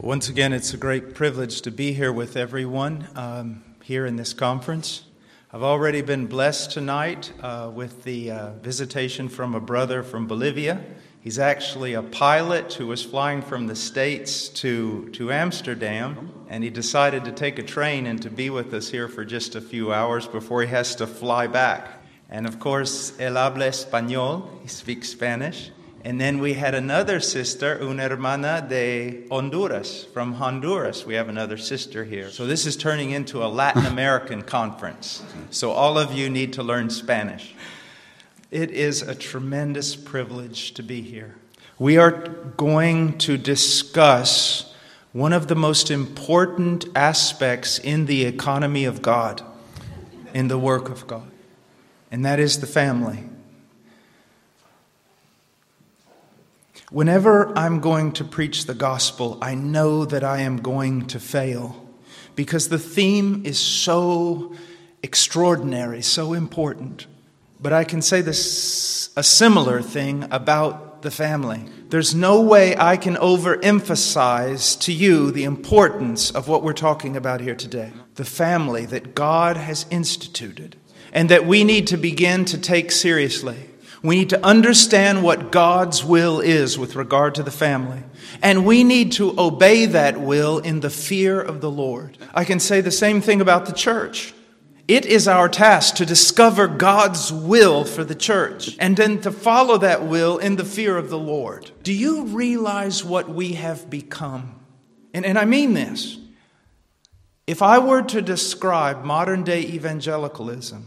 Once again, it's a great privilege to be here with everyone here in this conference. I've already been blessed tonight with the visitation from a brother from Bolivia. He's actually a pilot who was flying from the States to Amsterdam, and he decided to take a train and to be with us here for just a few hours before he has to fly back. And of course, él habla español, he speaks Spanish. And then we had another sister, una hermana de Honduras, from Honduras. We have another sister here. So this is turning into a Latin American conference. So all of you need to learn Spanish. It is a tremendous privilege to be here. We are going to discuss one of the most important aspects in the economy of God, in the work of God, and that is the family. Whenever I'm going to preach the gospel, I know that I am going to fail because the theme is so extraordinary, so important. But I can say this a similar thing about the family. There's no way I can overemphasize to you the importance of what we're talking about here today. The family that God has instituted and that we need to begin to take seriously. We need to understand what God's will is with regard to the family. And we need to obey that will in the fear of the Lord. I can say the same thing about the church. It is our task to discover God's will for the church and then to follow that will in the fear of the Lord. Do you realize what we have become? And I mean this. If I were to describe modern day evangelicalism,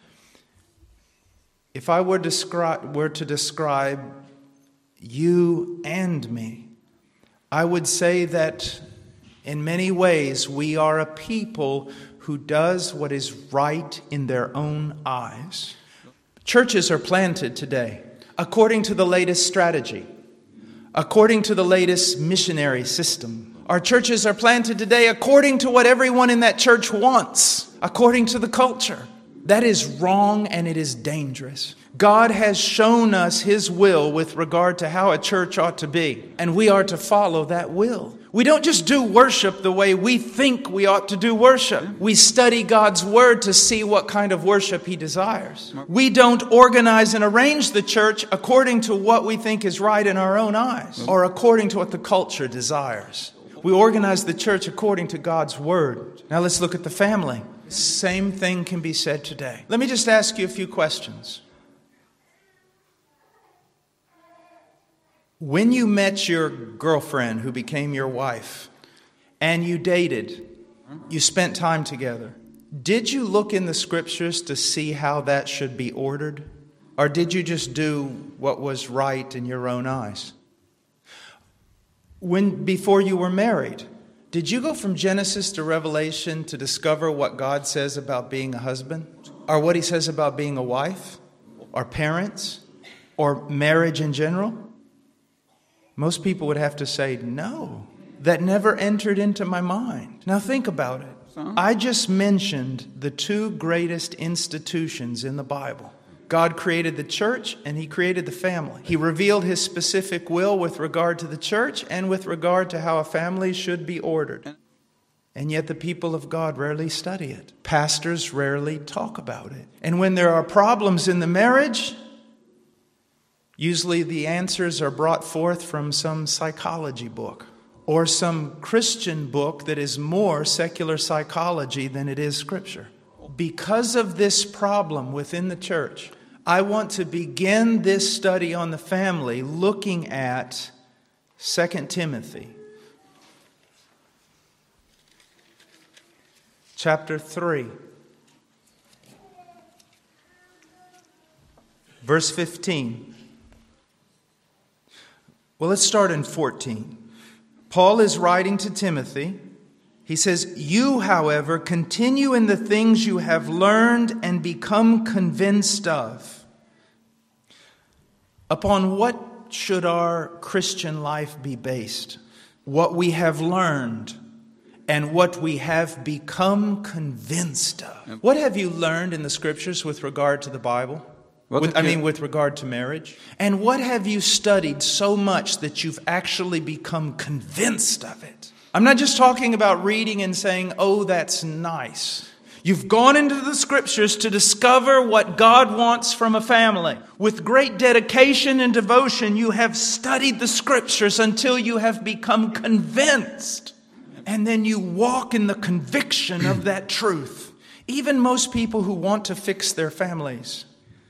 if I were to describe you and me, I would say that in many ways we are a people who does what is right in their own eyes. Churches are planted today according to the latest strategy, according to the latest missionary system. Our churches are planted today according to what everyone in that church wants, according to the culture. That is wrong and it is dangerous. God has shown us His will with regard to how a church ought to be, and we are to follow that will. We don't just do worship the way we think we ought to do worship. We study God's Word to see what kind of worship He desires. We don't organize and arrange the church according to what we think is right in our own eyes or according to what the culture desires. We organize the church according to God's Word. Now let's look at the family. Same thing can be said today. Let me just ask you a few questions. When you met your girlfriend who became your wife and you dated, you spent time together, did you look in the scriptures to see how that should be ordered? Or did you just do what was right in your own eyes? Before you were married, did you go from Genesis to Revelation to discover what God says about being a husband? Or what He says about being a wife? Or parents? Or marriage in general? Most people would have to say, no, that never entered into my mind. Now think about it. I just mentioned the two greatest institutions in the Bible. God created the church and He created the family. He revealed His specific will with regard to the church and with regard to how a family should be ordered. And yet the people of God rarely study it. Pastors rarely talk about it. And when there are problems in the marriage, usually the answers are brought forth from some psychology book or some Christian book that is more secular psychology than it is Scripture. Because of this problem within the church, I want to begin this study on the family looking at 2 Timothy chapter 3, verse 15. Well, let's start in 14. Paul is writing to Timothy. He says, "You, however, continue in the things you have learned and become convinced of." Upon what should our Christian life be based? What we have learned and what we have become convinced of. What have you learned in the Scriptures with regard to the Bible? With regard to marriage? And what have you studied so much that you've actually become convinced of it? I'm not just talking about reading and saying, oh, that's nice. You've gone into the scriptures to discover what God wants from a family. With great dedication and devotion, you have studied the scriptures until you have become convinced. And then you walk in the conviction of that truth. Even most people who want to fix their families,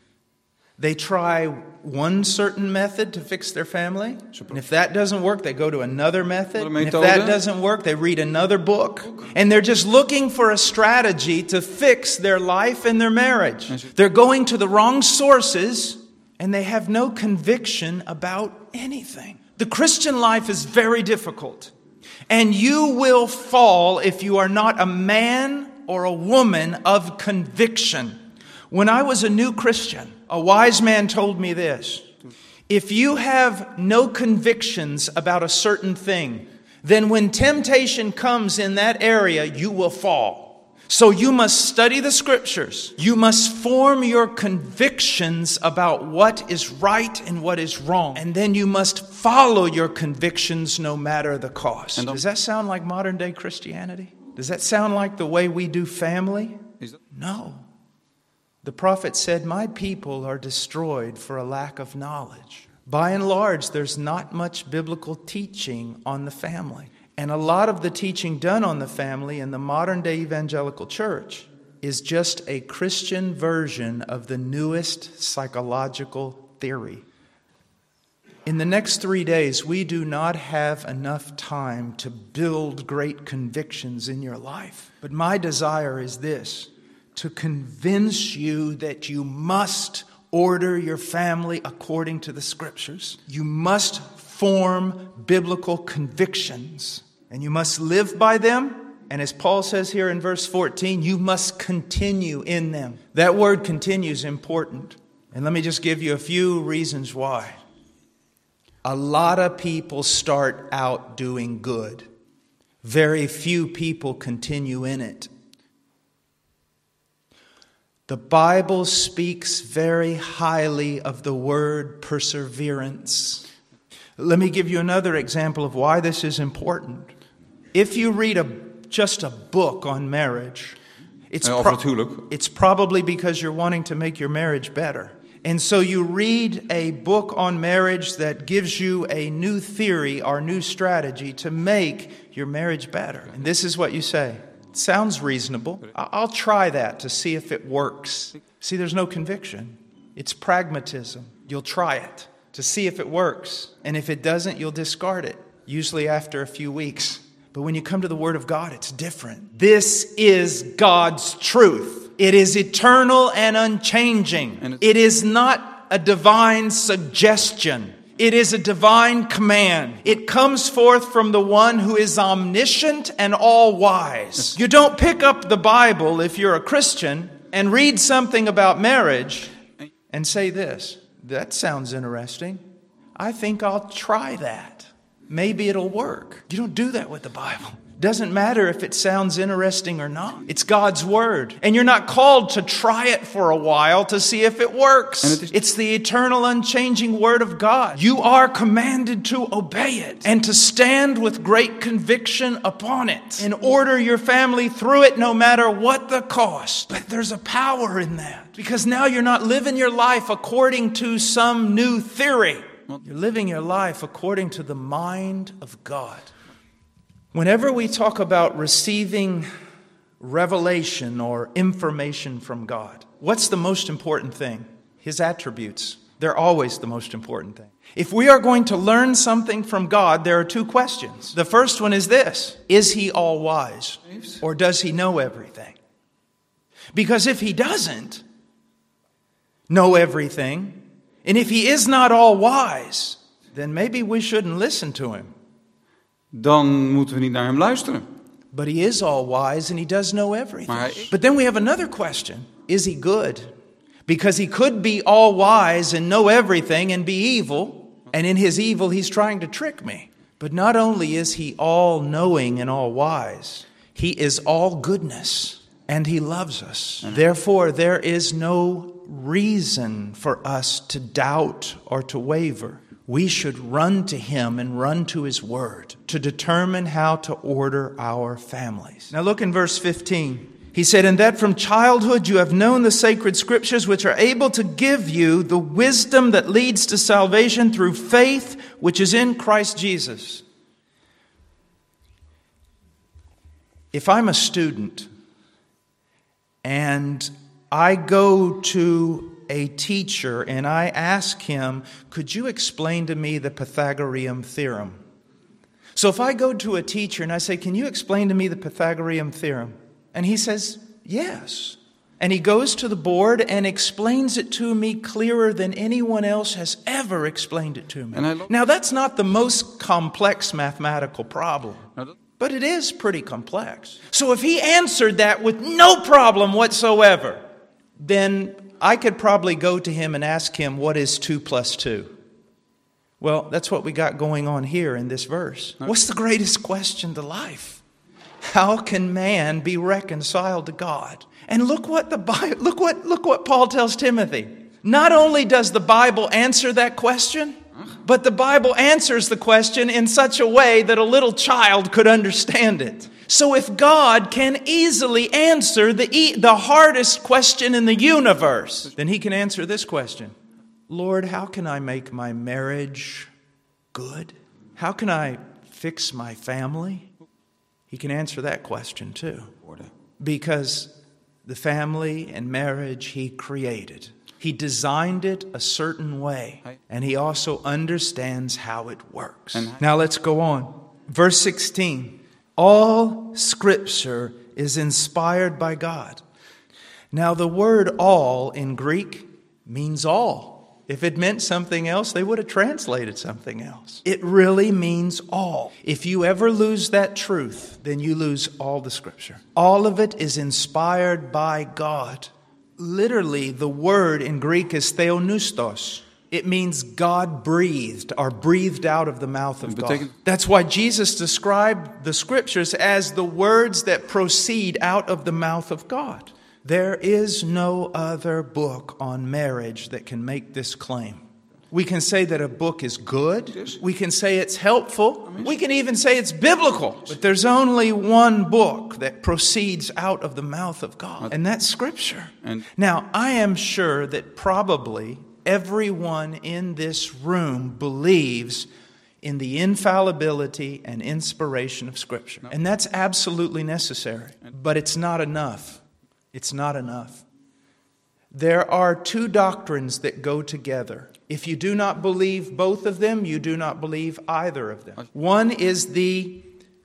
they try one certain method to fix their family. And if that doesn't work, they go to another method. And if that doesn't work, they read another book. And they're just looking for a strategy to fix their life and their marriage. They're going to the wrong sources, and they have no conviction about anything. The Christian life is very difficult. And you will fall if you are not a man or a woman of conviction. When I was a new Christian, a wise man told me this: if you have no convictions about a certain thing, then when temptation comes in that area, you will fall. So you must study the scriptures. You must form your convictions about what is right and what is wrong. And then you must follow your convictions no matter the cost. Does that sound like modern day Christianity? Does that sound like the way we do family? No. The prophet said, my people are destroyed for a lack of knowledge. By and large, there's not much biblical teaching on the family. And a lot of the teaching done on the family in the modern day evangelical church is just a Christian version of the newest psychological theory. In the next 3 days, we do not have enough time to build great convictions in your life. But my desire is this: to convince you that you must order your family according to the scriptures. You must form biblical convictions, and you must live by them. And as Paul says here in verse 14, you must continue in them. That word continue is important. And let me just give you a few reasons why. A lot of people start out doing good. Very few people continue in it. The Bible speaks very highly of the word perseverance. Let me give you another example of why this is important. If you read just a book on marriage, it's probably because you're wanting to make your marriage better. And so you read a book on marriage that gives you a new theory or new strategy to make your marriage better. And this is what you say: sounds reasonable. I'll try that to see if it works. See, there's no conviction. It's pragmatism. You'll try it to see if it works. And if it doesn't, you'll discard it, usually after a few weeks. But when you come to the Word of God, it's different. This is God's truth. It is eternal and unchanging. It is not a divine suggestion. It is a divine command. It comes forth from the one who is omniscient and all-wise. You don't pick up the Bible if you're a Christian and read something about marriage and say this: that sounds interesting. I think I'll try that. Maybe it'll work. You don't do that with the Bible. Doesn't matter if it sounds interesting or not. It's God's Word. And you're not called to try it for a while to see if it works. It's the eternal, unchanging Word of God. You are commanded to obey it and to stand with great conviction upon it and order your family through it no matter what the cost. But there's a power in that, because now you're not living your life according to some new theory. You're living your life according to the mind of God. Whenever we talk about receiving revelation or information from God, what's the most important thing? His attributes. They're always the most important thing. If we are going to learn something from God, there are two questions. The first one is this: is He all wise, or does He know everything? Because if He doesn't know everything, and if He is not all wise, then maybe we shouldn't listen to Him. Dan moeten we niet naar hem luisteren. But He is all wise and He does know everything. But then we have another question. Is He good? Because He could be all wise and know everything and be evil. And in His evil, He's trying to trick me. But not only is He all knowing and all wise, He is all goodness and He loves us. Therefore, there is no reason for us to doubt or to waver. we should run to Him and run to His Word to determine how to order our families. Now look in verse 15. He said, "And that from childhood you have known the sacred Scriptures, which are able to give you the wisdom that leads to salvation through faith, which is in Christ Jesus." If I'm a student and I go to a teacher and I ask him, "Could you explain to me the Pythagorean theorem?" So if I go to a teacher and I say, "Can you explain to me the Pythagorean theorem?" And he says, "Yes." And he goes to the board and explains it to me clearer than anyone else has ever explained it to me. Now that's not the most complex mathematical problem, but it is pretty complex. So if he answered that with no problem whatsoever, then I could probably go to him and ask him, "What is 2 plus 2? Well, that's what we got going on here in this verse. What's the greatest question to life? How can man be reconciled to God? And look what Paul tells Timothy. Not only does the Bible answer that question, but the Bible answers the question in such a way that a little child could understand it. So if God can easily answer the hardest question in the universe, then He can answer this question. Lord, how can I make my marriage good? How can I fix my family? He can answer that question too. Because the family and marriage He created. He designed it a certain way. And He also understands how it works. Now let's go on. Verse 16. All Scripture is inspired by God. Now the word all in Greek means all. If it meant something else, they would have translated something else. It really means all. If you ever lose that truth, then you lose all the Scripture. All of it is inspired by God. Literally, the word in Greek is theopneustos. It means God breathed or breathed out of the mouth of God. That's why Jesus described the Scriptures as the words that proceed out of the mouth of God. There is no other book on marriage that can make this claim. We can say that a book is good. We can say it's helpful. We can even say it's biblical. But there's only one book that proceeds out of the mouth of God, and that's Scripture. Now, I am sure that probably everyone in this room believes in the infallibility and inspiration of Scripture. And that's absolutely necessary. But it's not enough. It's not enough. There are two doctrines that go together. If you do not believe both of them, you do not believe either of them. One is the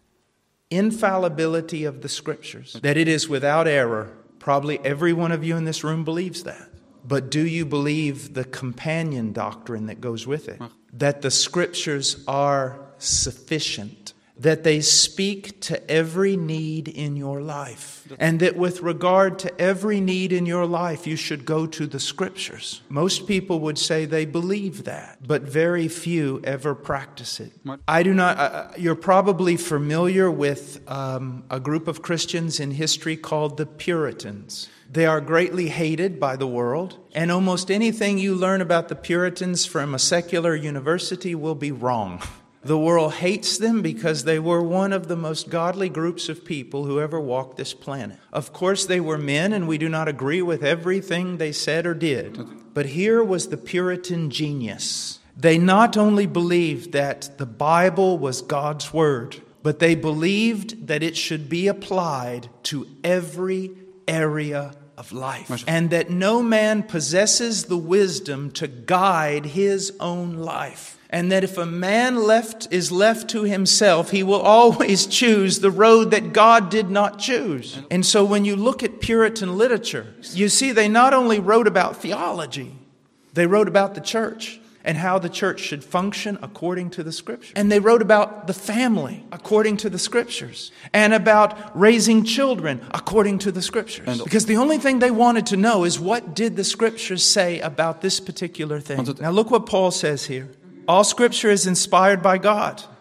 infallibility of the Scriptures, that it is without error. Probably every one of you in this room believes that. But do you believe the companion doctrine that goes with it? That the Scriptures are sufficient, that they speak to every need in your life, and that with regard to every need in your life, you should go to the Scriptures. Most people would say they believe that, but very few ever practice it. I do not. You're probably familiar with a group of Christians in history called the Puritans. They are greatly hated by the world, and almost anything you learn about the Puritans from a secular university will be wrong. The world hates them because they were one of the most godly groups of people who ever walked this planet. Of course, they were men, and we do not agree with everything they said or did. But here was the Puritan genius. They not only believed that the Bible was God's Word, but they believed that it should be applied to every area of life, and that no man possesses the wisdom to guide his own life, and that if a man is left to himself, he will always choose the road that God did not choose. And so when you look at Puritan literature, you see they not only wrote about theology, they wrote about the church and how the church should function according to the Scriptures. And they wrote about the family according to the Scriptures, and about raising children according to the Scriptures. Because the only thing they wanted to know is, what did the Scriptures say about this particular thing? Now look what Paul says here. All Scripture is inspired by God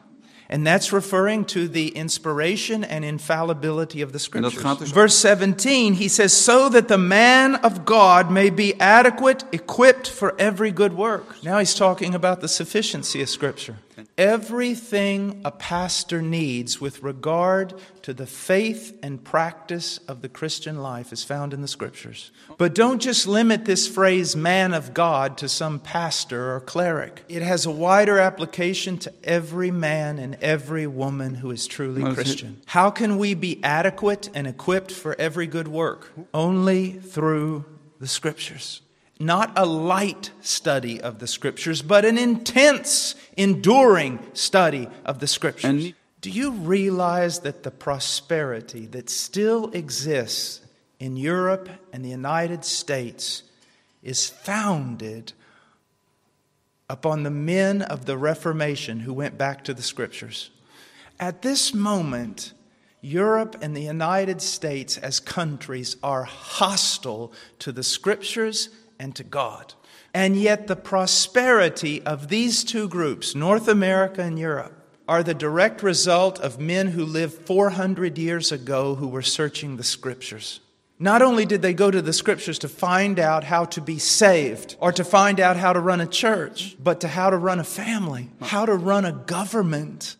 And that's referring to the inspiration and infallibility of the Scriptures. gaat dus- Verse 17, he says, so that the man of God may be adequate, equipped for every good work. Now he's talking about the sufficiency of Scripture. Everything a pastor needs with regard to the faith and practice of the Christian life is found in the Scriptures. But don't just limit this phrase, man of God, to some pastor or cleric. It has a wider application to every man and every woman who is truly Christian. How can we be adequate and equipped for every good work? Only through the Scriptures. Not a light study of the Scriptures, but an intense, enduring study of the Scriptures. Do you realize that the prosperity that still exists in Europe and the United States is founded upon the men of the Reformation who went back to the Scriptures? At this moment, Europe and the United States as countries are hostile to the Scriptures and to God. And yet the prosperity of these two groups, North America and Europe, are the direct result of men who lived 400 years ago who were searching the Scriptures. Not only did they go to the Scriptures to find out how to be saved or to find out how to run a church, but to how to run a family, how to run a government.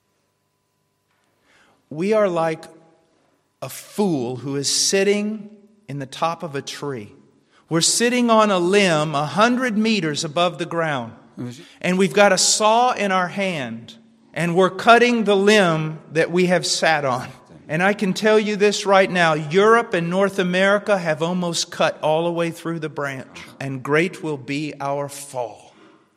We are like a fool who is sitting in the top of a tree. We're sitting on a limb 100 meters above the ground. And we've got a saw in our hand. And we're cutting the limb that we have sat on. And I can tell you this right now. Europe and North America have almost cut all the way through the branch. And great will be our fall.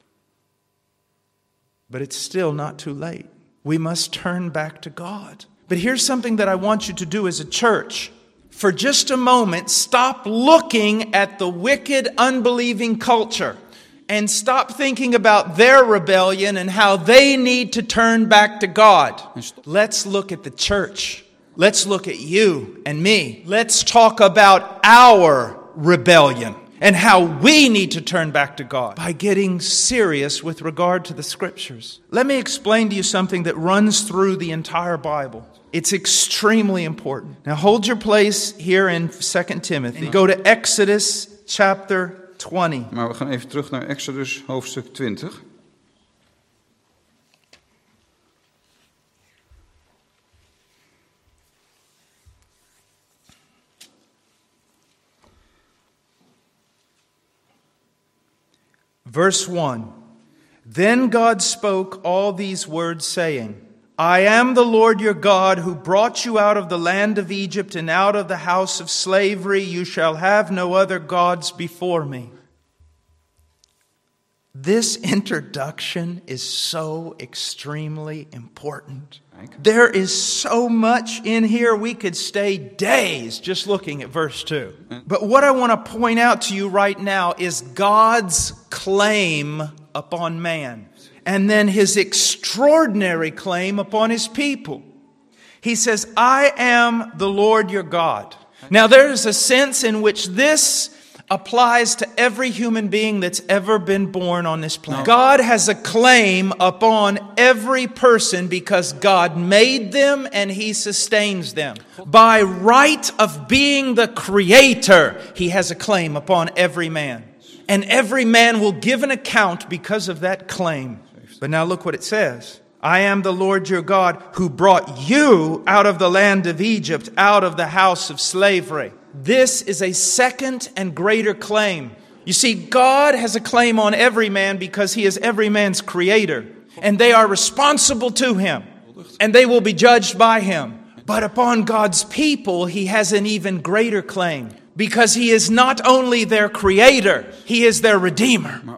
But it's still not too late. We must turn back to God. But here's something that I want you to do as a church. For just a moment, stop looking at the wicked, unbelieving culture and stop thinking about their rebellion and how they need to turn back to God. Let's look at the church. Let's look at you and me. Let's talk about our rebellion and how we need to turn back to God by getting serious with regard to the Scriptures. Let me explain to you something that runs through the entire Bible. It's extremely important. Now hold your place here in 2 Timothy. Go to Exodus chapter 20. Maar we gaan even terug naar Exodus hoofdstuk 20. Verse 1. Then God spoke all these words, saying, I am the Lord your God who brought you out of the land of Egypt and out of the house of slavery. You shall have no other gods before me. This introduction is so extremely important. There is so much in here we could stay days just looking at verse 2. But what I want to point out to you right now is God's claim upon man. And then His extraordinary claim upon His people. He says, I am the Lord your God. Now there is a sense in which this applies to every human being that's ever been born on this planet. God has a claim upon every person because God made them and He sustains them. By right of being the Creator, He has a claim upon every man. And every man will give an account because of that claim. But now look what it says. I am the Lord your God who brought you out of the land of Egypt, out of the house of slavery. This is a second and greater claim. You see, God has a claim on every man because He is every man's creator. And they are responsible to Him. And they will be judged by Him. But upon God's people, He has an even greater claim. Because He is not only their creator, He is their redeemer.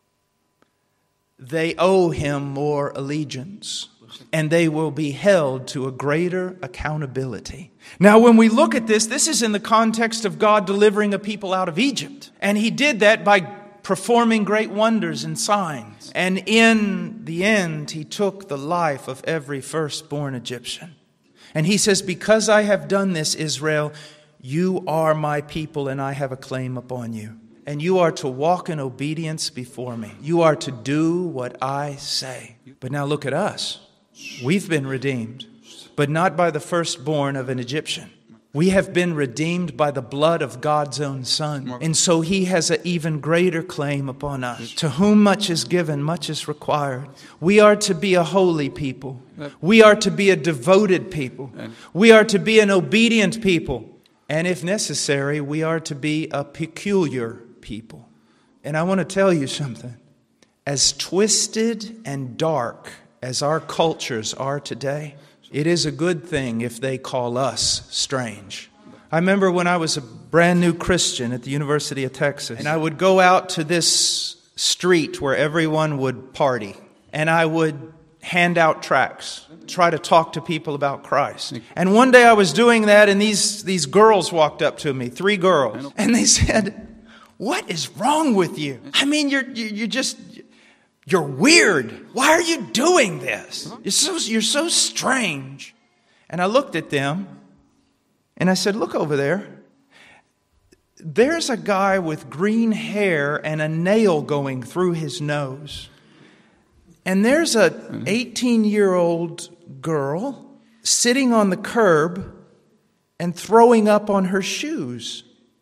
They owe Him more allegiance. And they will be held to a greater accountability. Now, when we look at this, this is in the context of God delivering a people out of Egypt. And He did that by performing great wonders and signs. And in the end, He took the life of every firstborn Egyptian. And He says, because I have done this, Israel, you are my people and I have a claim upon you. And you are to walk in obedience before me. You are to do what I say. But now look at us. We've been redeemed, but not by the firstborn of an Egyptian. We have been redeemed by the blood of God's own Son. And so He has an even greater claim upon us. To whom much is given, much is required. We are to be a holy people. We are to be a devoted people. We are to be an obedient people. And if necessary, we are to be a peculiar people. And I want to tell you something. As twisted and dark as our cultures are today, it is a good thing if they call us strange. I remember when I was a brand new Christian at the University of Texas, and I would go out to this street where everyone would party, and I would hand out tracts, try to talk to people about Christ. And one day I was doing that, and these girls walked up to me, 3 girls, and they said, "What is wrong with you? I mean, you're weird. Why are you doing this? You're so strange." And I looked at them and I said, "Look over there. There's a guy with green hair and a nail going through his nose. And there's a 18-year-old girl sitting on the curb and throwing up on her shoes.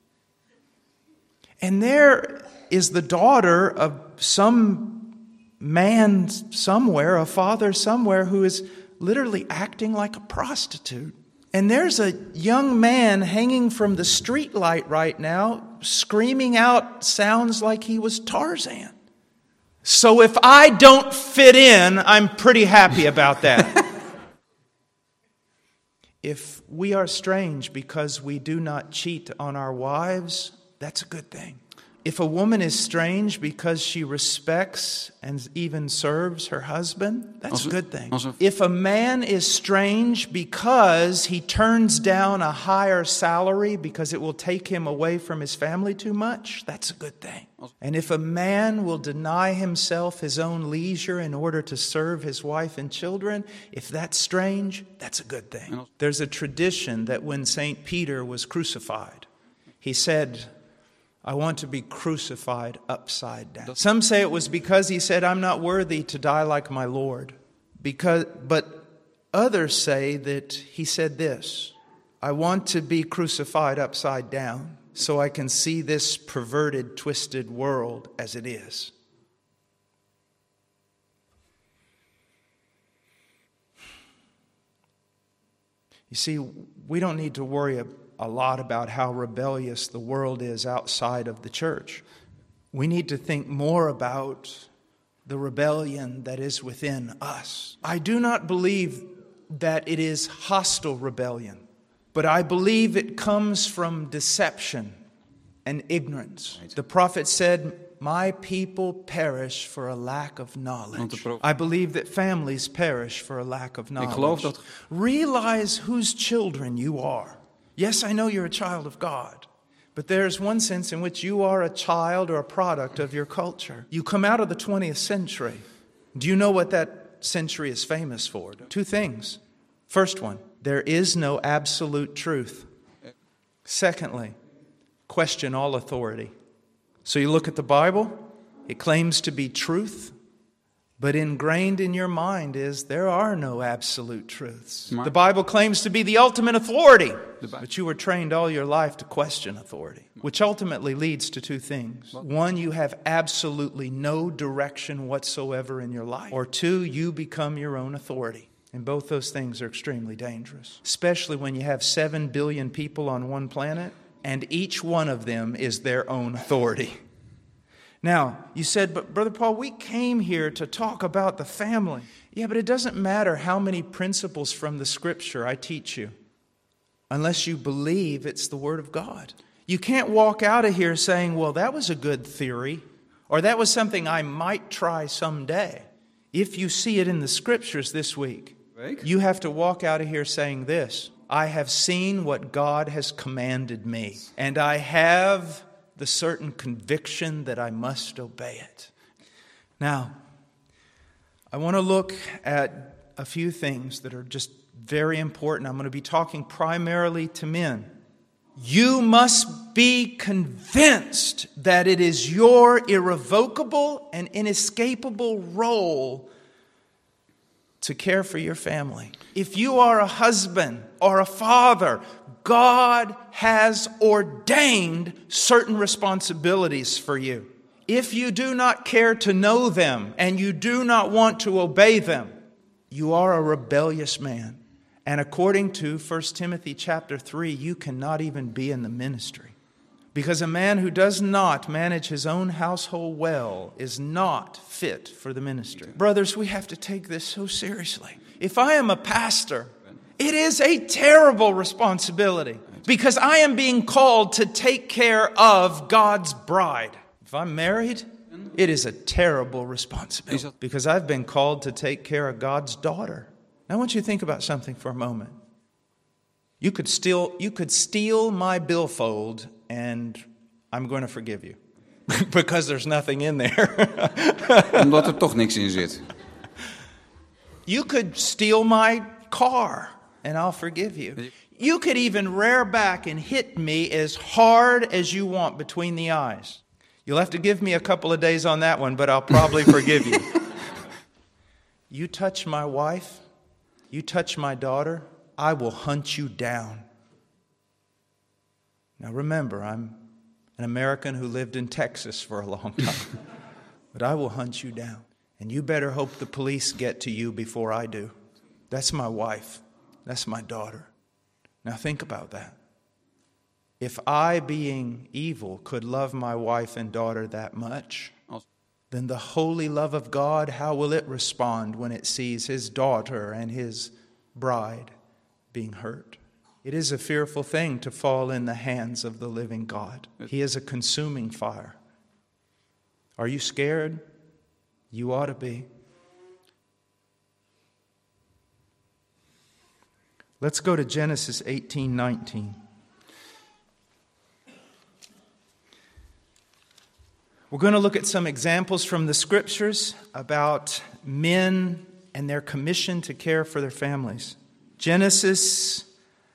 And there is the daughter of some man somewhere, a father somewhere, who is literally acting like a prostitute. And there's a young man hanging from the street light right now, screaming out sounds like he was Tarzan. So if I don't fit in, I'm pretty happy about that." If we are strange because we do not cheat on our wives, that's a good thing. If a woman is strange because she respects and even serves her husband, that's a good thing. If a man is strange because he turns down a higher salary because it will take him away from his family too much, that's a good thing. And if a man will deny himself his own leisure in order to serve his wife and children, if that's strange, that's a good thing. There's a tradition that when St. Peter was crucified, he said, "I want to be crucified upside down." Some say it was because he said, "I'm not worthy to die like my Lord." But others say that he said this, "I want to be crucified upside down so I can see this perverted, twisted world as it is." You see, we don't need to worry a lot about how rebellious the world is outside of the church. We need to think more about the rebellion that is within us. I do not believe that it is hostile rebellion, but I believe it comes from deception and ignorance. The prophet said, "My people perish for a lack of knowledge." I believe that families perish for a lack of knowledge. Realize whose children you are. Yes, I know you're a child of God, but there's one sense in which you are a child or a product of your culture. You come out of the 20th century. Do you know what that century is famous for? 2 things. First one, there is no absolute truth. Secondly, question all authority. So you look at the Bible, it claims to be truth, but ingrained in your mind is there are no absolute truths. The Bible claims to be the ultimate authority, but you were trained all your life to question authority, which ultimately leads to 2 things. 1, you have absolutely no direction whatsoever in your life. Or 2, you become your own authority. And both those things are extremely dangerous, especially when you have 7 billion people on one planet, and each one of them is their own authority. Now, you said, "But Brother Paul, we came here to talk about the family." Yeah, but it doesn't matter how many principles from the Scripture I teach you, unless you believe it's the Word of God. You can't walk out of here saying, "Well, that was a good theory," or "That was something I might try someday." If you see it in the Scriptures this week, you have to walk out of here saying this, "I have seen what God has commanded me, and I have the certain conviction that I must obey it." Now, I want to look at a few things that are just very important. I'm going to be talking primarily to men. You must be convinced that it is your irrevocable and inescapable role to care for your family. If you are a husband or a father, God has ordained certain responsibilities for you. If you do not care to know them and you do not want to obey them, you are a rebellious man. And according to 1 Timothy chapter 3, you cannot even be in the ministry. Because a man who does not manage his own household well is not fit for the ministry. Brothers, we have to take this so seriously. If I am a pastor, it is a terrible responsibility because I am being called to take care of God's bride. If I'm married, it is a terrible responsibility because I've been called to take care of God's daughter. Now I want you to think about something for a moment. You could steal my billfold and I'm going to forgive you because there's nothing in there. Omdat er toch niks in zit. You could steal my car and I'll forgive you. You could even rear back and hit me as hard as you want between the eyes. You'll have to give me a couple of days on that one, but I'll probably forgive you. You touch my wife, you touch my daughter, I will hunt you down. Now remember, I'm an American who lived in Texas for a long time. But I will hunt you down. And you better hope the police get to you before I do. That's my wife. That's my daughter. Now think about that. If I, being evil, could love my wife and daughter that much, then the holy love of God, how will it respond when it sees his daughter and his bride being hurt? It is a fearful thing to fall in the hands of the living God. He is a consuming fire. Are you scared? You ought to be. Let's go to Genesis 18:19. We're going to look at some examples from the scriptures about men and their commission to care for their families. Genesis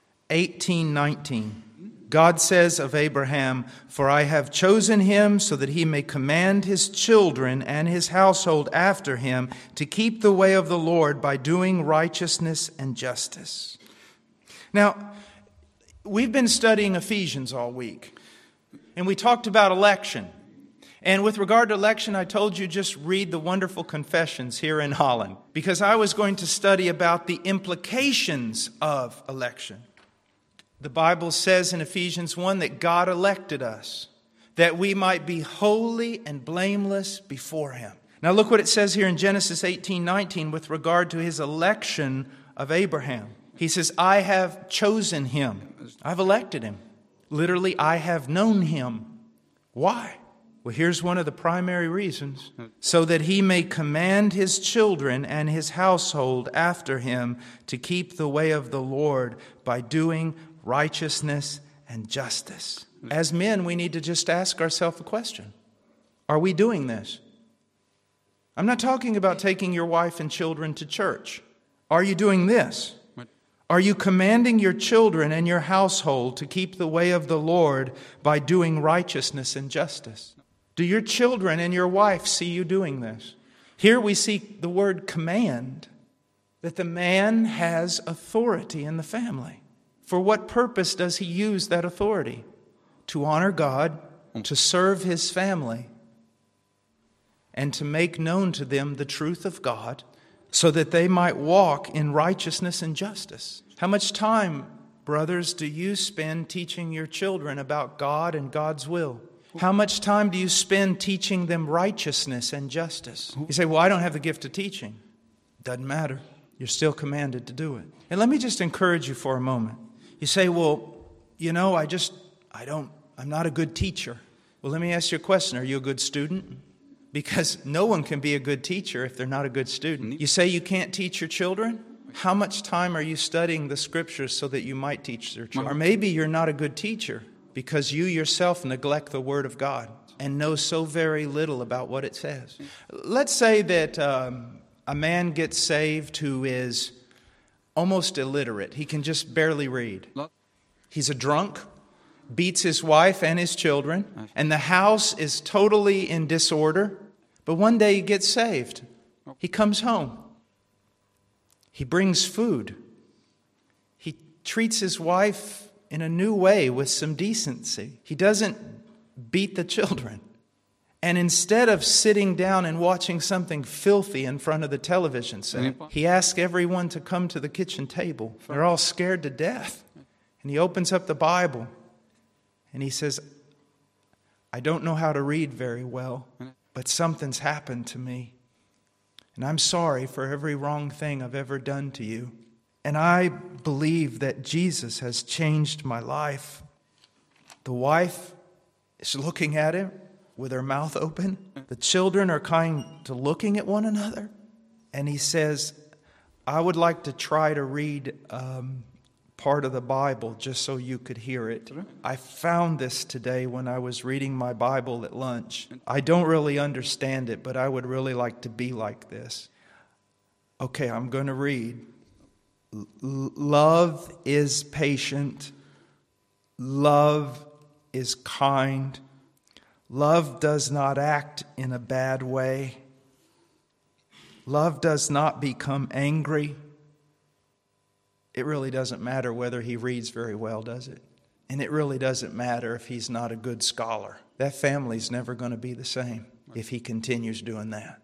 18:19. God says of Abraham, "For I have chosen him so that he may command his children and his household after him to keep the way of the Lord by doing righteousness and justice." Now, we've been studying Ephesians all week, and we talked about election. And with regard to election, I told you just read the wonderful confessions here in Holland, because I was going to study about the implications of election. The Bible says in Ephesians 1 that God elected us, that we might be holy and blameless before him. Now look what it says here in Genesis 18:19 with regard to his election of Abraham. He says, "I have chosen him." I've elected him. Literally, I have known him. Why? Well, here's one of the primary reasons. So that he may command his children and his household after him to keep the way of the Lord by doing righteousness and justice. As men, we need to just ask ourselves a question. Are we doing this? I'm not talking about taking your wife and children to church. Are you doing this? Are you commanding your children and your household to keep the way of the Lord by doing righteousness and justice? Do your children and your wife see you doing this? Here we see the word command, that the man has authority in the family. For what purpose does he use that authority? To honor God, to serve his family, and to make known to them the truth of God so that they might walk in righteousness and justice. How much time, brothers, do you spend teaching your children about God and God's will? How much time do you spend teaching them righteousness and justice? You say, well, I don't have the gift of teaching. Doesn't matter. You're still commanded to do it. And let me just encourage you for a moment. You say, well, you know, I'm not a good teacher. Well, let me ask you a question. Are you a good student? Because no one can be a good teacher if they're not a good student. You say you can't teach your children? How much time are you studying the scriptures so that you might teach their children? Or maybe you're not a good teacher because you yourself neglect the Word of God and know so very little about what it says. Let's say that a man gets saved who is almost illiterate. He can just barely read. He's a drunk, beats his wife and his children, and the house is totally in disorder. But one day he gets saved. He comes home. He brings food. He treats his wife in a new way with some decency. He doesn't beat the children. And instead of sitting down and watching something filthy in front of the television set, he asks everyone to come to the kitchen table. They're all scared to death. And he opens up the Bible and he says, I don't know how to read very well, but something's happened to me. And I'm sorry for every wrong thing I've ever done to you. And I believe that Jesus has changed my life. The wife is looking at him with her mouth open. The children are kind to looking at one another. And he says, I would like to try to read part of the Bible just so you could hear it. I found this today when I was reading my Bible at lunch. I don't really understand it, but I would really like to be like this. Okay, I'm going to read. Love is patient. Love is kind. Love does not act in a bad way. Love does not become angry. It really doesn't matter whether he reads very well, does it? And it really doesn't matter if he's not a good scholar. That family's never going to be the same if he continues doing that.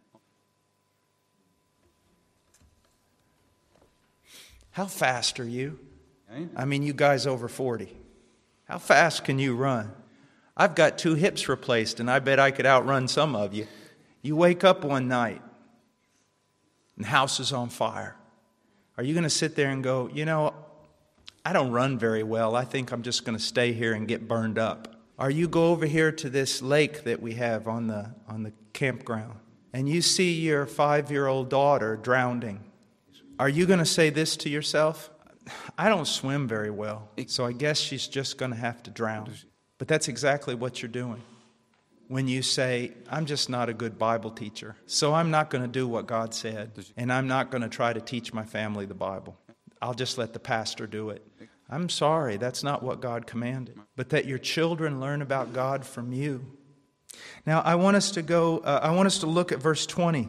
How fast are you? I mean, you guys over 40. How fast can you run? I've got 2 hips replaced, and I bet I could outrun some of you. You wake up one night, and the house is on fire. Are you going to sit there and go, you know, I don't run very well. I think I'm just going to stay here and get burned up? Or you go over here to this lake that we have on the campground, and you see your 5-year-old daughter drowning. Are you going to say this to yourself? I don't swim very well, so I guess she's just going to have to drown. But that's exactly what you're doing when you say, I'm just not a good Bible teacher, so I'm not going to do what God said, and I'm not going to try to teach my family the Bible. I'll just let the pastor do it. I'm sorry, that's not what God commanded, but that your children learn about God from you. Now, I want us to look at verse 20.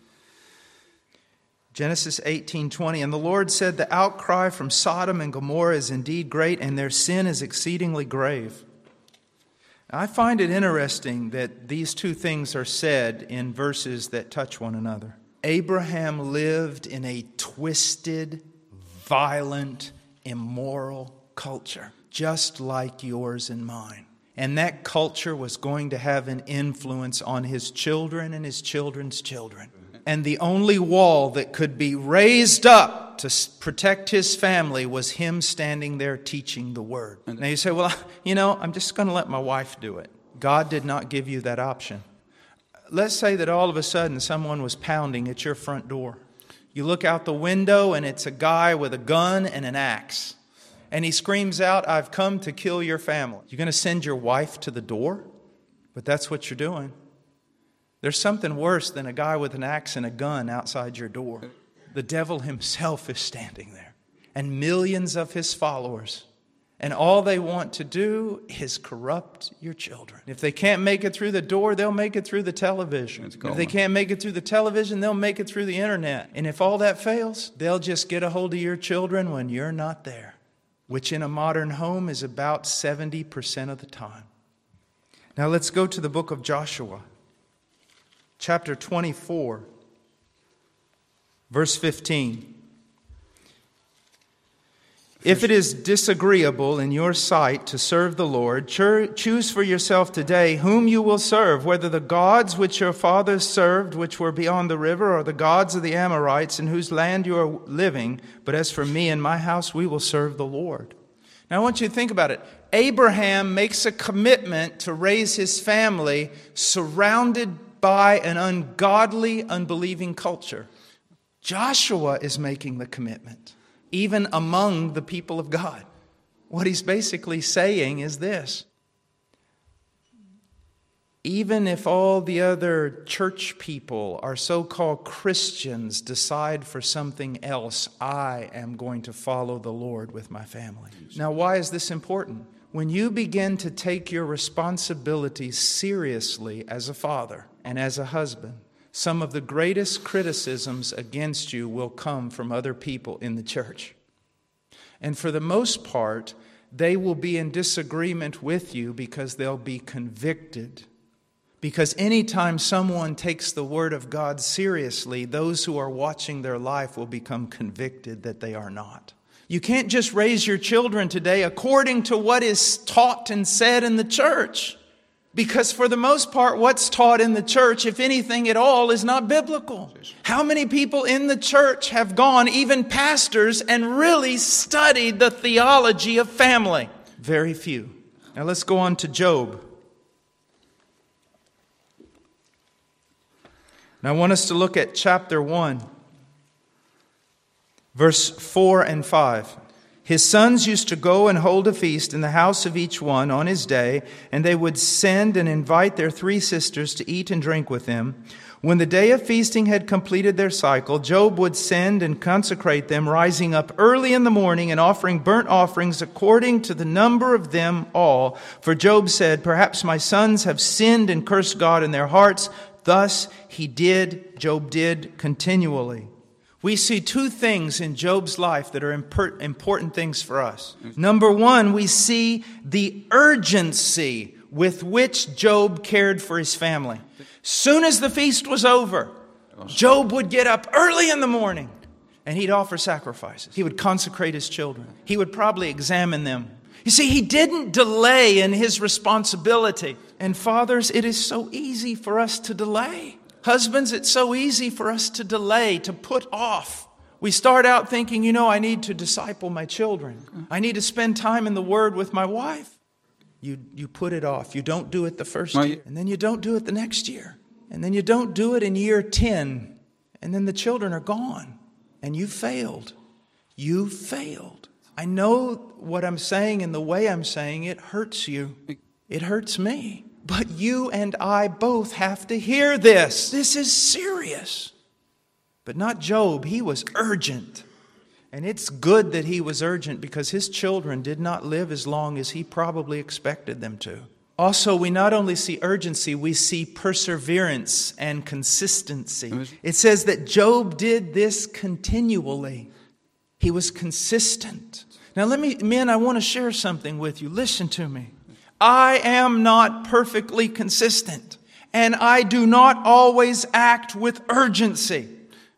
Genesis 18:20, and the Lord said, the outcry from Sodom and Gomorrah is indeed great, and their sin is exceedingly grave. I find it interesting that these two things are said in verses that touch one another. Abraham lived in a twisted, violent, immoral culture, just like yours and mine. And that culture was going to have an influence on his children and his children's children. And the only wall that could be raised up to protect his family was him standing there teaching the word. Now you say, well, I'm just going to let my wife do it. God did not give you that option. Let's say that all of a sudden someone was pounding at your front door. You look out the window and it's a guy with a gun and an axe. And he screams out, I've come to kill your family. You're going to send your wife to the door? But that's what you're doing. There's something worse than a guy with an axe and a gun outside your door. The devil himself is standing there, and millions of his followers. And all they want to do is corrupt your children. If they can't make it through the door, they'll make it through the television. If they can't make it through the television, they'll make it through the internet. And if all that fails, they'll just get a hold of your children when you're not there, which in a modern home is about 70% of the time. Now let's go to the book of Joshua. Chapter 24, verse 15. If it is disagreeable in your sight to serve the Lord, choose for yourself today whom you will serve, whether the gods which your fathers served, which were beyond the river, or the gods of the Amorites in whose land you are living. But as for me and my house, we will serve the Lord. Now I want you to think about it. Abraham makes a commitment to raise his family surrounded by an ungodly, unbelieving culture. Joshua is making the commitment, even among the people of God. What he's basically saying is this: even if all the other church people or so-called Christians decide for something else, I am going to follow the Lord with my family. Now, why is this important? When you begin to take your responsibilities seriously as a father and as a husband, some of the greatest criticisms against you will come from other people in the church. And for the most part, they will be in disagreement with you because they'll be convicted. Because anytime someone takes the Word of God seriously, those who are watching their life will become convicted that they are not. You can't just raise your children today according to what is taught and said in the church. Because for the most part, what's taught in the church, if anything at all, is not biblical. How many people in the church have gone, even pastors, and really studied the theology of family? Very few. Now let's go on to Job. Now I want us to look at chapter 1, verse 4 and 5. His sons used to go and hold a feast in the house of each one on his day, and they would send and invite their 3 sisters to eat and drink with them. When the day of feasting had completed their cycle, Job would send and consecrate them, rising up early in the morning and offering burnt offerings according to the number of them all. For Job said, "Perhaps my sons have sinned and cursed God in their hearts." Thus Job did continually. We see 2 things in Job's life that are important things for us. Number 1, we see the urgency with which Job cared for his family. Soon as the feast was over, Job would get up early in the morning and he'd offer sacrifices. He would consecrate his children. He would probably examine them. You see, he didn't delay in his responsibility. And fathers, it is so easy for us to delay. Husbands, it's so easy for us to delay, to put off. We start out thinking, I need to disciple my children. I need to spend time in the Word with my wife. You put it off. You don't do it the first year. And then you don't do it the next year. And then you don't do it in year 10. And then the children are gone. And you failed. You failed. I know what I'm saying and the way I'm saying it hurts you. It hurts me. But you and I both have to hear this. This is serious. But not Job. He was urgent. And it's good that he was urgent because his children did not live as long as he probably expected them to. Also, we not only see urgency, we see perseverance and consistency. It says that Job did this continually. He was consistent. Now men, I want to share something with you. Listen to me. I am not perfectly consistent, and I do not always act with urgency.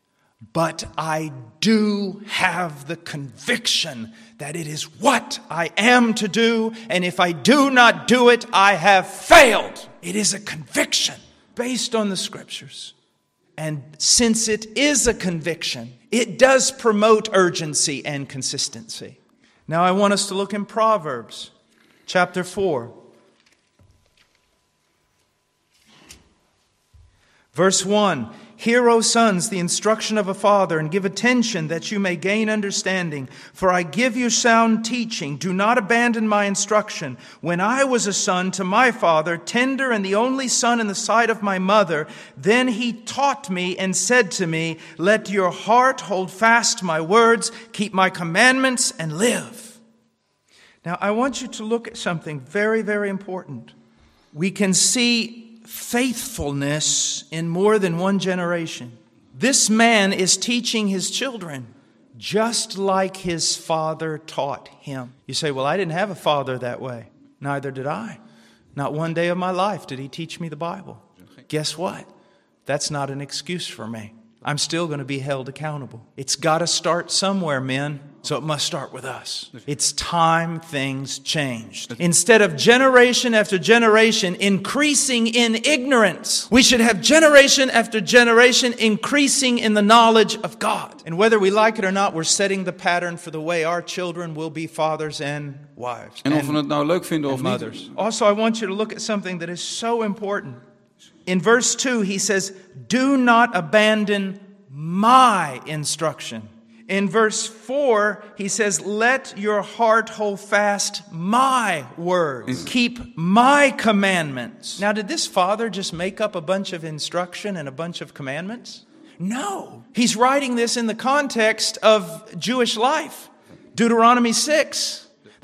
But I do have the conviction that it is what I am to do, and if I do not do it, I have failed. It is a conviction based on the Scriptures. And since it is a conviction, it does promote urgency and consistency. Now I want us to look in Proverbs chapter 4. Verse 1, "Hear, O sons, the instruction of a father, and give attention that you may gain understanding. For I give you sound teaching. Do not abandon my instruction. When I was a son to my father, tender and the only son in the sight of my mother, then he taught me and said to me, let your heart hold fast my words, keep my commandments and live." Now, I want you to look at something very, very important. We can see faithfulness in more than one generation. This man is teaching his children just like his father taught him. You say, well, I didn't have a father that way. Neither did I. Not one day of my life did he teach me the Bible. Guess what? That's not an excuse for me. I'm still going to be held accountable. It's got to start somewhere, men. So it must start with us. It's time things changed. Instead of generation after generation increasing in ignorance, we should have generation after generation increasing in the knowledge of God. And whether we like it or not, we're setting the pattern for the way our children will be fathers and wives. En of we het nou leuk vinden of niet. Also, I want you to look at something that is so important. In verse 2, he says, "Do not abandon my instruction." In verse 4, he says, "Let your heart hold fast my words. Keep my commandments." Now, did this father just make up a bunch of instruction and a bunch of commandments? No. He's writing this in the context of Jewish life. Deuteronomy 6.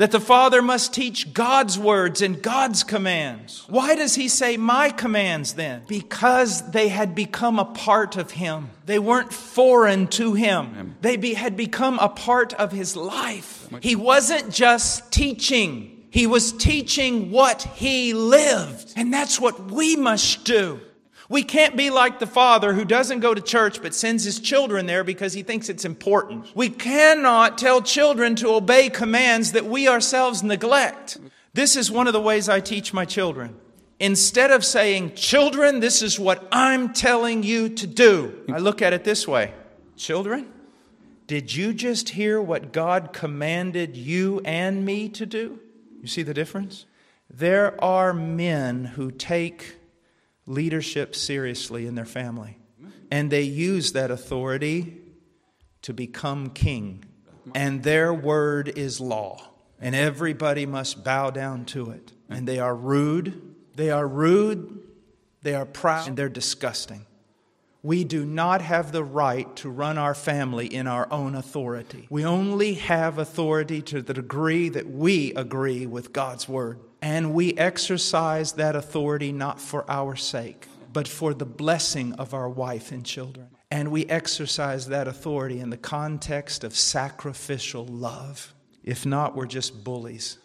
That the Father must teach God's words and God's commands. Why does He say my commands then? Because they had become a part of Him. They weren't foreign to Him. They had become a part of His life. He wasn't just teaching. He was teaching what He lived. And that's what we must do. We can't be like the father who doesn't go to church but sends his children there because he thinks it's important. We cannot tell children to obey commands that we ourselves neglect. This is one of the ways I teach my children. Instead of saying, children, this is what I'm telling you to do, I look at it this way. Children, did you just hear what God commanded you and me to do? You see the difference? There are men who take leadership seriously in their family. And they use that authority to become king. And their word is law. And everybody must bow down to it. And they are rude. They are proud, and they're disgusting. We do not have the right to run our family in our own authority. We only have authority to the degree that we agree with God's word. And we exercise that authority not for our sake, but for the blessing of our wife and children. And we exercise that authority in the context of sacrificial love. If not, we're just bullies.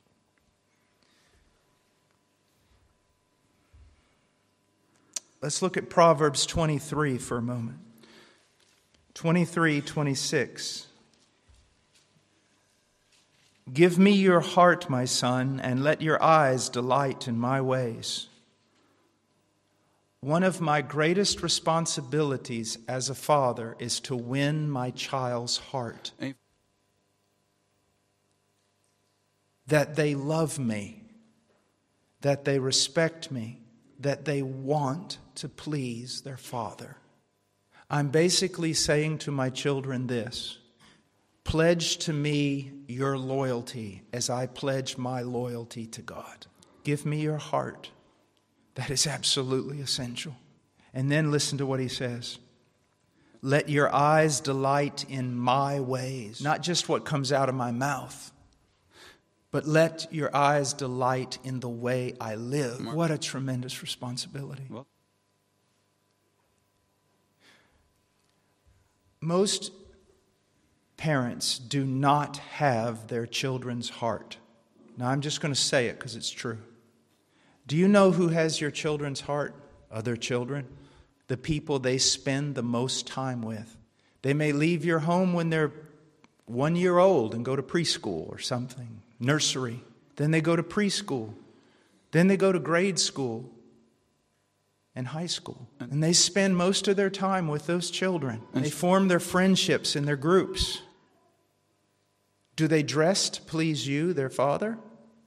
Let's look at Proverbs 23 for a moment. 23:26. Give me your heart, my son, and let your eyes delight in my ways. One of my greatest responsibilities as a father is to win my child's heart. That they love me, that they respect me, that they want to please their father. I'm basically saying to my children this: pledge to me your loyalty as I pledge my loyalty to God. Give me your heart. That is absolutely essential. And then listen to what he says. Let your eyes delight in my ways. Not just what comes out of my mouth, but let your eyes delight in the way I live. What a tremendous responsibility. Most parents do not have their children's heart. Now, I'm just going to say it because it's true. Do you know who has your children's heart? Other children. The people they spend the most time with. They may leave your home when they're 1 year old and go to preschool or something. Nursery. Then they go to preschool. Then they go to grade school and high school. And they spend most of their time with those children. They form their friendships in their groups. Do they dress to please you, their father?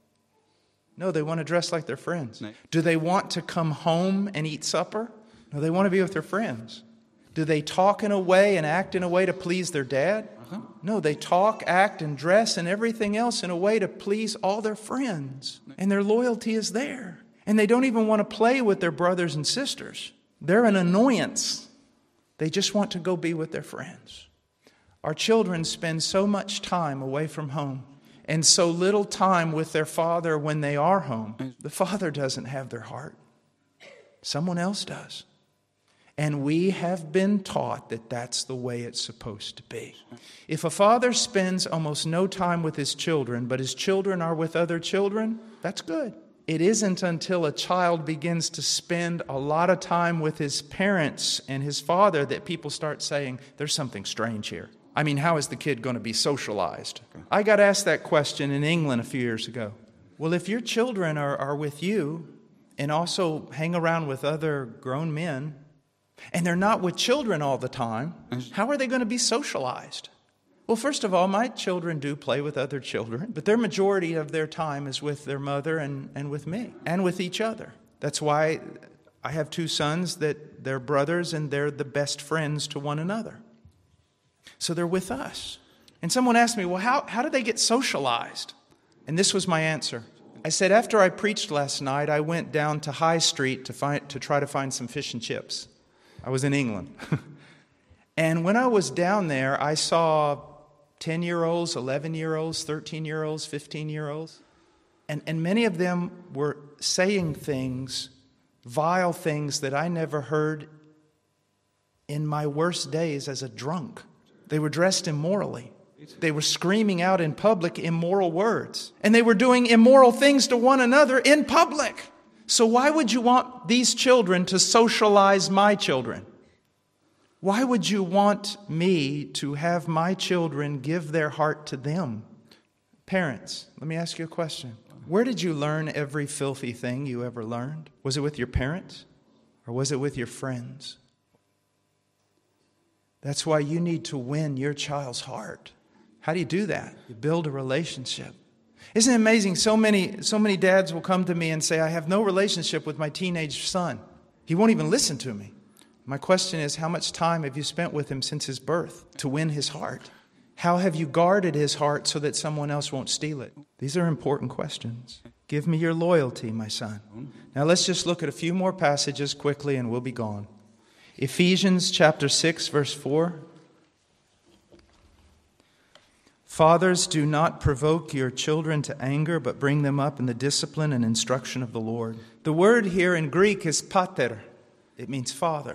No, they want to dress like their friends. No. Do they want to come home and eat supper? No, they want to be with their friends. Do they talk in a way and act in a way to please their dad? No, they talk, act, and dress and everything else in a way to please all their friends. And their loyalty is there. And they don't even want to play with their brothers and sisters. They're an annoyance. They just want to go be with their friends. Our children spend so much time away from home and so little time with their father when they are home. The father doesn't have their heart. Someone else does. And we have been taught that that's the way it's supposed to be. If a father spends almost no time with his children, but his children are with other children, that's good. It isn't until a child begins to spend a lot of time with his parents and his father that people start saying, there's something strange here. I mean, how is the kid going to be socialized? I got asked that question in England a few years ago. Well, if your children are with you and also hang around with other grown men, and they're not with children all the time, how are they going to be socialized? Well, first of all, my children do play with other children, but their majority of their time is with their mother and with me and with each other. That's why I have two sons that they're brothers and they're the best friends to one another. So they're with us. And someone asked me, well, how do they get socialized? And this was my answer. I said, after I preached last night, I went down to High Street to try to find some fish and chips. I was in England. And when I was down there, I saw 10-year-olds, 11-year-olds, 13-year-olds, 15-year-olds. And many of them were saying things, vile things that I never heard in my worst days as a drunk. They were dressed immorally. They were screaming out in public immoral words. And they were doing immoral things to one another in public. So why would you want these children to socialize my children? Why would you want me to have my children give their heart to them? Parents, let me ask you a question. Where did you learn every filthy thing you ever learned? Was it with your parents? Or was it with your friends? That's why you need to win your child's heart. How do you do that? You build a relationship. Isn't it amazing? So many dads will come to me and say, I have no relationship with my teenage son. He won't even listen to me. My question is, how much time have you spent with him since his birth to win his heart? How have you guarded his heart so that someone else won't steal it? These are important questions. Give me your loyalty, my son. Now let's just look at a few more passages quickly and we'll be gone. Ephesians chapter 6, verse 4. Fathers, do not provoke your children to anger, but bring them up in the discipline and instruction of the Lord. The word here in Greek is pater. It means father.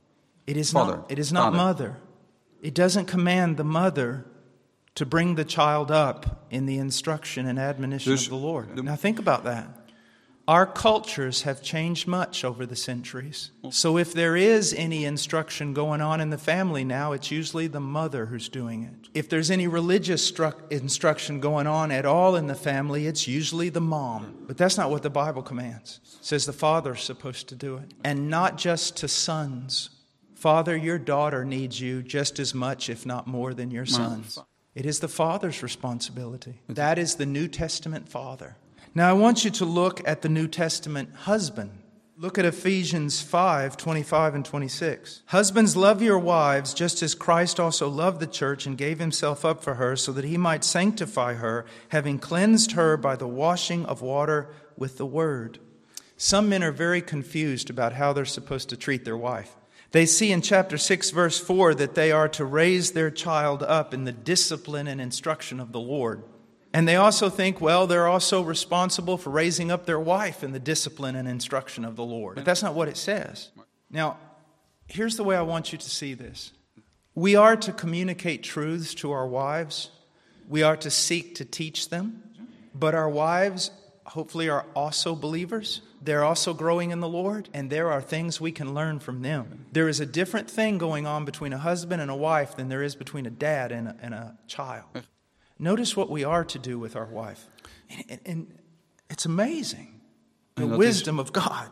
It is not mother. It doesn't command the mother to bring the child up in the instruction and admonition of the Lord. Now think about that. Our cultures have changed much over the centuries. So if there is any instruction going on in the family now, it's usually the mother who's doing it. If there's any religious instruction going on at all in the family, it's usually the mom. But that's not what the Bible commands. It says the father's supposed to do it. And not just to sons. Father, your daughter needs you just as much, if not more, than your sons. It is the father's responsibility. That is the New Testament father. Now, I want you to look at the New Testament husband. Look at Ephesians 5, 25 and 26. Husbands, love your wives, just as Christ also loved the church and gave himself up for her, so that he might sanctify her, having cleansed her by the washing of water with the word. Some men are very confused about how they're supposed to treat their wife. They see in chapter 6, verse 4, that they are to raise their child up in the discipline and instruction of the Lord. And they also think, well, they're also responsible for raising up their wife in the discipline and instruction of the Lord. But that's not what it says. Now, here's the way I want you to see this. We are to communicate truths to our wives. We are to seek to teach them. But our wives, hopefully, are also believers. They're also growing in the Lord. And there are things we can learn from them. There is a different thing going on between a husband and a wife than there is between a dad and a child. Notice what we are to do with our wife. And it's amazing. The wisdom of God.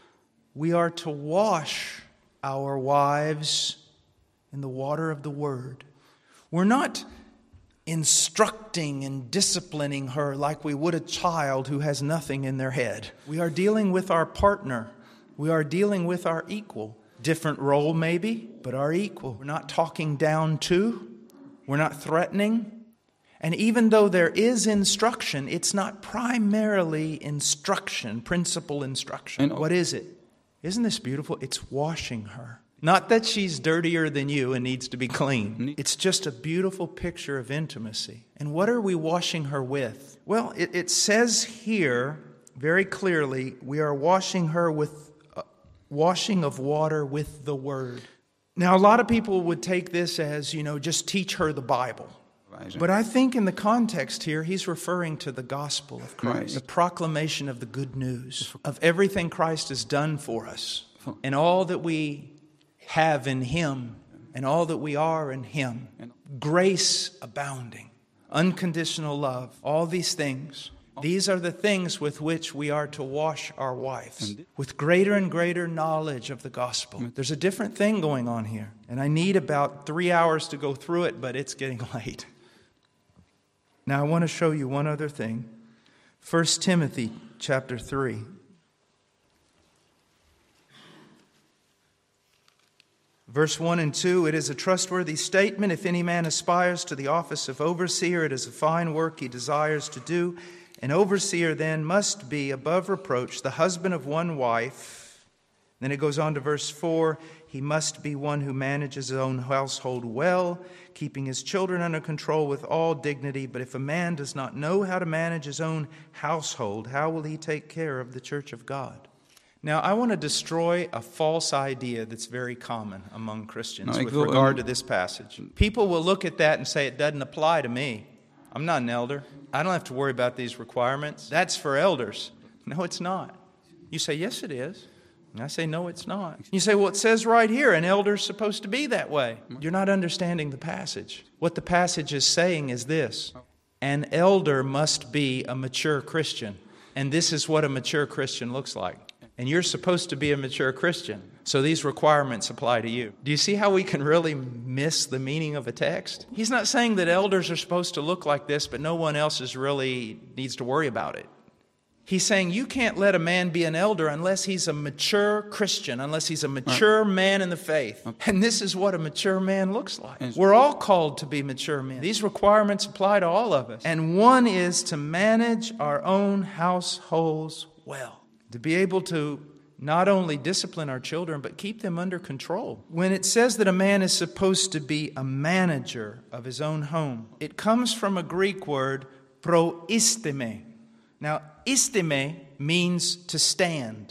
We are to wash our wives in the water of the Word. We're not instructing and disciplining her like we would a child who has nothing in their head. We are dealing with our partner. We are dealing with our equal. Different role maybe, but our equal. We're not talking down to. We're not threatening. And even though there is instruction, it's not primarily instruction, principal instruction. What is it? Isn't this beautiful? It's washing her. Not that she's dirtier than you and needs to be clean. It's just a beautiful picture of intimacy. And what are we washing her with? Well, it says here very clearly, we are washing her with washing of water with the Word. Now, a lot of people would take this as, just teach her the Bible. But I think in the context here, he's referring to the gospel of Christ, the proclamation of the good news, of everything Christ has done for us, and all that we have in him, and all that we are in him. Grace abounding, unconditional love, all these things. These are the things with which we are to wash our wives, with greater and greater knowledge of the gospel. There's a different thing going on here, and I need about 3 hours to go through it, but it's getting late. Now, I want to show you one other thing. 1 Timothy chapter 3. Verse 1 and 2, it is a trustworthy statement. If any man aspires to the office of overseer, it is a fine work he desires to do. An overseer then must be above reproach, the husband of one wife. Then it goes on to verse 4. He must be one who manages his own household well, keeping his children under control with all dignity. But if a man does not know how to manage his own household, how will he take care of the church of God? Now, I want to destroy a false idea that's very common among Christians with regard to this passage. People will look at that and say, it doesn't apply to me. I'm not an elder. I don't have to worry about these requirements. That's for elders. No, it's not. You say, yes, it is. And I say, no, it's not. You say, well, it says right here, an elder's supposed to be that way. You're not understanding the passage. What the passage is saying is this: an elder must be a mature Christian. And this is what a mature Christian looks like. And you're supposed to be a mature Christian. So these requirements apply to you. Do you see how we can really miss the meaning of a text? He's not saying that elders are supposed to look like this, but no one else really needs to worry about it. He's saying you can't let a man be an elder unless he's a mature Christian, unless he's a mature man in the faith. And this is what a mature man looks like. We're all called to be mature men. These requirements apply to all of us. And one is to manage our own households well. To be able to not only discipline our children, but keep them under control. When it says that a man is supposed to be a manager of his own home, it comes from a Greek word, proisteme. Now, isteme means to stand,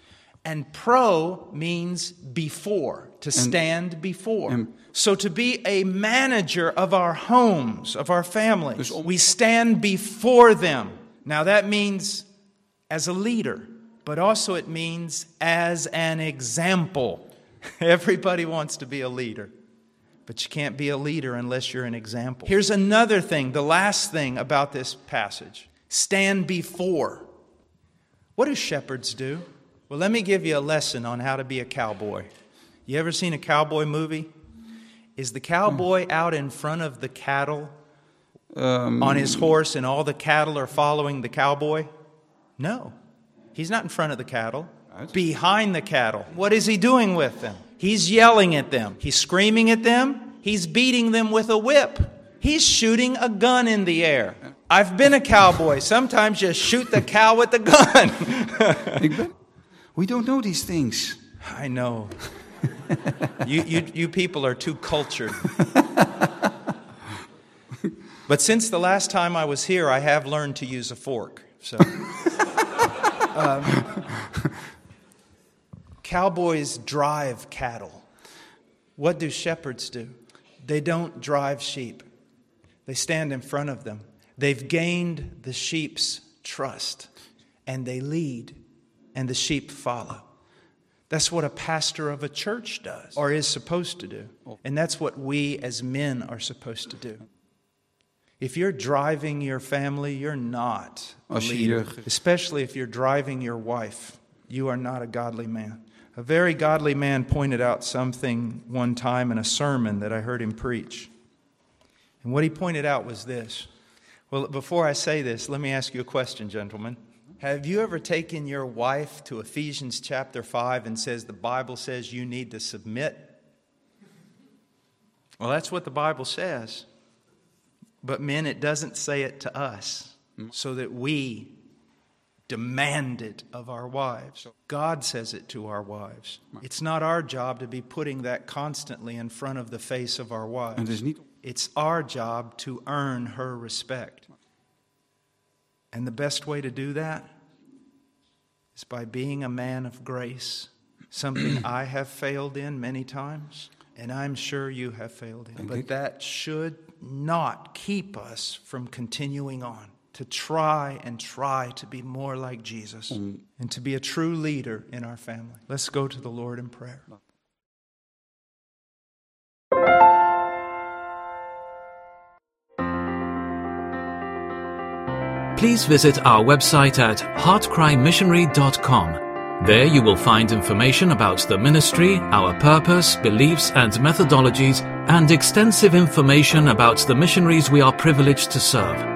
and pro means before, to stand before. So to be a manager of our homes, of our families, we stand before them. Now that means as a leader, but also it means as an example. Everybody wants to be a leader, but you can't be a leader unless you're an example. Here's another thing, the last thing about this passage. Stand before. What do shepherds do? Well, let me give you a lesson on how to be a cowboy. You ever seen a cowboy movie? Is the cowboy out in front of the cattle on his horse and all the cattle are following the cowboy? No. He's not in front of the cattle. Behind the cattle. What is he doing with them? He's yelling at them. He's screaming at them. He's beating them with a whip. He's shooting a gun in the air. I've been a cowboy. Sometimes you shoot the cow with the gun. We don't know these things. I know. You people are too cultured. But since the last time I was here, I have learned to use a fork. So, cowboys drive cattle. What do shepherds do? They don't drive sheep. They stand in front of them. They've gained the sheep's trust, and they lead, and the sheep follow. That's what a pastor of a church does, or is supposed to do. And that's what we as men are supposed to do. If you're driving your family, you're not a leader. Especially if you're driving your wife, you are not a godly man. A very godly man pointed out something one time in a sermon that I heard him preach. And what he pointed out was this. Well, before I say this, let me ask you a question, gentlemen. Have you ever taken your wife to Ephesians chapter 5 and says the Bible says you need to submit? Well, that's what the Bible says. But men, it doesn't say it to us so that we demand it of our wives. God says it to our wives. It's not our job to be putting that constantly in front of the face of our wives. It's our job to earn her respect. And the best way to do that is by being a man of grace, something I have failed in many times, and I'm sure you have failed in. But that should not keep us from continuing on to try to be more like Jesus and to be a true leader in our family. Let's go to the Lord in prayer. Please visit our website at heartcrymissionary.com. There you will find information about the ministry, our purpose, beliefs and methodologies, and extensive information about the missionaries we are privileged to serve.